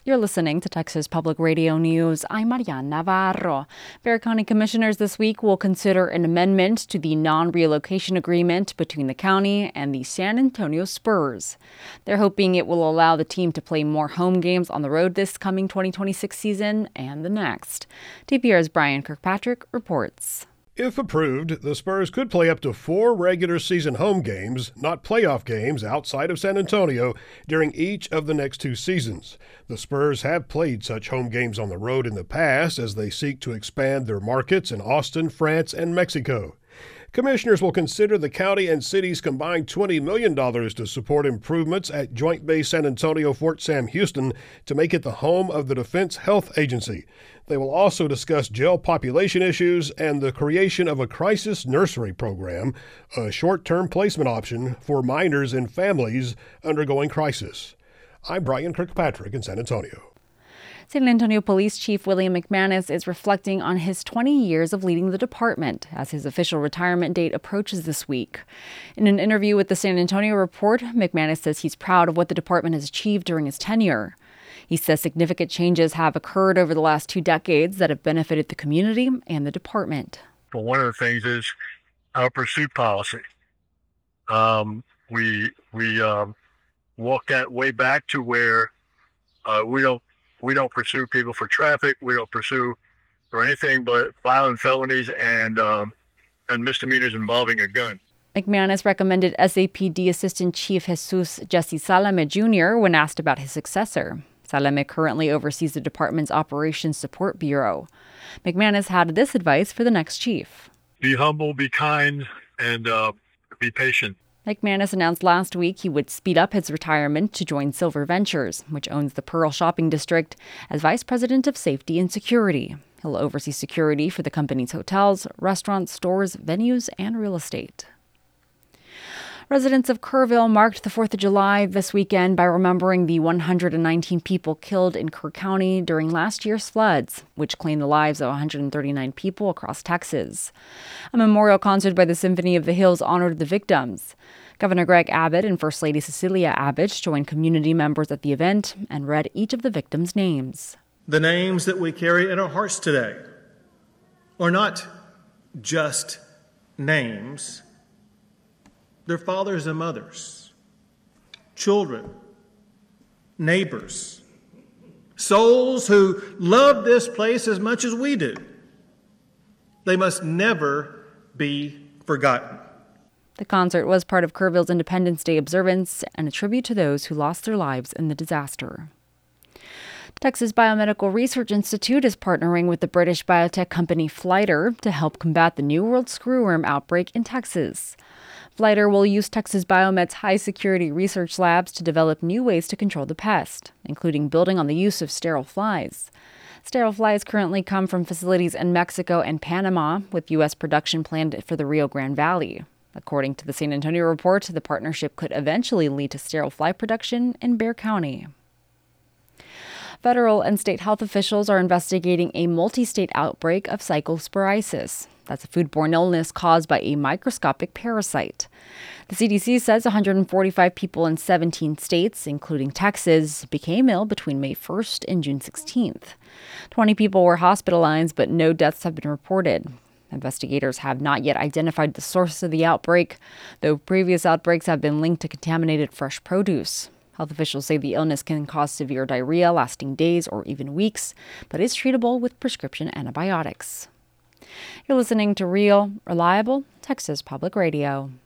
You're listening to Texas Public Radio News. I'm Mariana Navarro. Bexar County Commissioners this week will consider an amendment to the non-relocation agreement between the county and the San Antonio Spurs. They're hoping it will allow the team to play more home games on the road this coming 2026 season and the next. TPR's Brian Kirkpatrick reports. If approved, the Spurs could play up to 4 regular season home games, not playoff games, outside of San Antonio during each of the next 2 seasons. The Spurs have played such home games on the road in the past as they seek to expand their markets in Austin, France, and Mexico. Commissioners will consider the county and city's combined $20 million to support improvements at Joint Base San Antonio Fort Sam Houston to make it the home of the Defense Health Agency. They will also discuss jail population issues and the creation of a crisis nursery program, a short-term placement option for minors and families undergoing crisis. I'm Brian Kirkpatrick in San Antonio. San Antonio Police Chief William McManus is reflecting on his 20 years of leading the department as his official retirement date approaches this week. In an interview with the San Antonio Report, McManus says he's proud of what the department has achieved during his tenure. He says significant changes have occurred over the last 2 decades that have benefited the community and the department. Well, one of the things is our pursuit policy. We walked that way back to where we don't pursue people for traffic. We don't pursue for anything but violent felonies and misdemeanors involving a gun. McManus recommended SAPD Assistant Chief Jesus Jesse Salame Jr. when asked about his successor. Salame currently oversees the department's Operations Support Bureau. McManus had this advice for the next chief. Be humble, be kind, and be patient. McManus announced last week he would speed up his retirement to join Silver Ventures, which owns the Pearl Shopping District, as Vice President of Safety and Security. He'll oversee security for the company's hotels, restaurants, stores, venues, and real estate. Residents of Kerrville marked the 4th of July this weekend by remembering the 119 people killed in Kerr County during last year's floods, which claimed the lives of 139 people across Texas. A memorial concert by the Symphony of the Hills honored the victims. Governor Greg Abbott and First Lady Cecilia Abbott joined community members at the event and read each of the victims' names. The names that we carry in our hearts today are not just names. Their fathers and mothers, children, neighbors, souls who love this place as much as we do. They must never be forgotten. The concert was part of Kerrville's Independence Day observance and a tribute to those who lost their lives in the disaster. The Texas Biomedical Research Institute is partnering with the British biotech company Fliter to help combat the New World screwworm outbreak in Texas. Fliter will use Texas Biomed's high-security research labs to develop new ways to control the pest, including building on the use of sterile flies. Sterile flies currently come from facilities in Mexico and Panama, with U.S. production planned for the Rio Grande Valley. According to the San Antonio Report, the partnership could eventually lead to sterile fly production in Bexar County. Federal and state health officials are investigating a multi-state outbreak of cyclosporiasis. That's a foodborne illness caused by a microscopic parasite. The CDC says 145 people in 17 states, including Texas, became ill between May 1st and June 16th. 20 people were hospitalized, but no deaths have been reported. Investigators have not yet identified the source of the outbreak, though previous outbreaks have been linked to contaminated fresh produce. Health officials say the illness can cause severe diarrhea lasting days or even weeks, but is treatable with prescription antibiotics. You're listening to Real, Reliable Texas Public Radio.